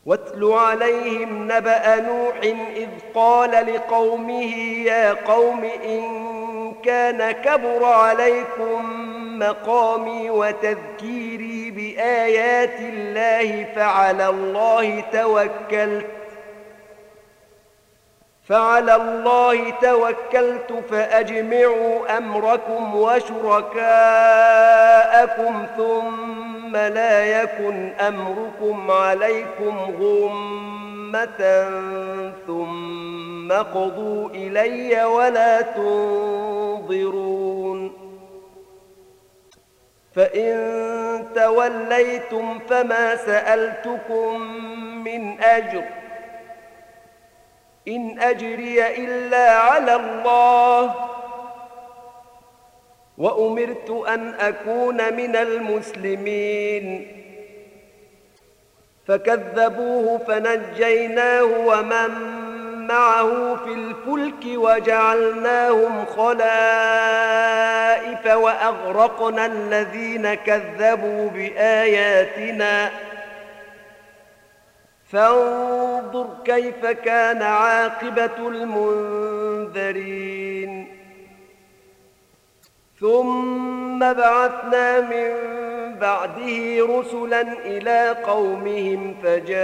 واتل عليهم نبأ نوح إذ قال لقومه يا قوم إن كان كبر عليكم مقامي وتذكيري بآيات الله فعلى الله توكلت فأجمعوا أمركم وشركاءكم ثم لا يكن أمركم عليكم غمة ثم قضوا إلي ولا تنظرون فإن توليتم فما سألتكم من أجر إن أجري إلا على الله وأمرت أن أكون من المسلمين فكذبوه فنجيناه ومن معه في الفلك وجعلناهم خلائف وأغرقنا الذين كذبوا بآياتنا فانظر كيف كان عاقبة المنذرين ثم بعثنا من بعده رسلا إلى قومهم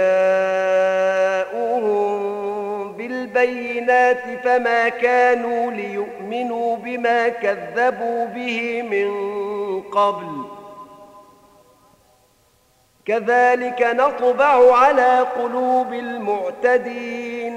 فجاءوهم بالبينات فما كانوا ليؤمنوا بما كذبوا به من قبل كذلك نطبع على قلوب المعتدين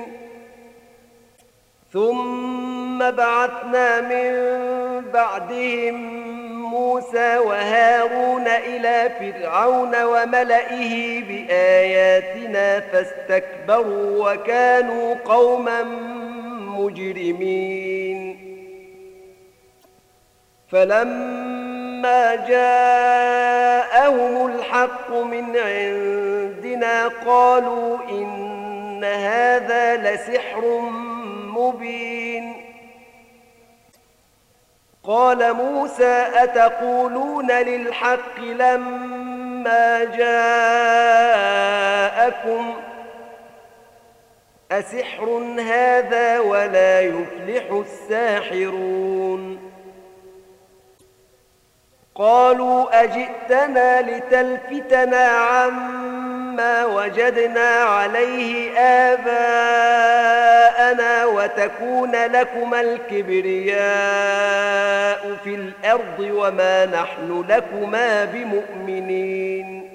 ثم بعثنا من بعدهم موسى وهارون إلى فرعون وملئه بآياتنا فاستكبروا وكانوا قوما مجرمين فلما جاءهم الحق من عندنا قالوا إن هذا لسحر مبين قال موسى أتقولون للحق لما جاءكم أسحر هذا ولا يفلح الساحرون قالوا أجئتنا لتلفتنا عما وجدنا عليه آباءنا وتكون لكما الكبرياء في الأرض وما نحن لكما بمؤمنين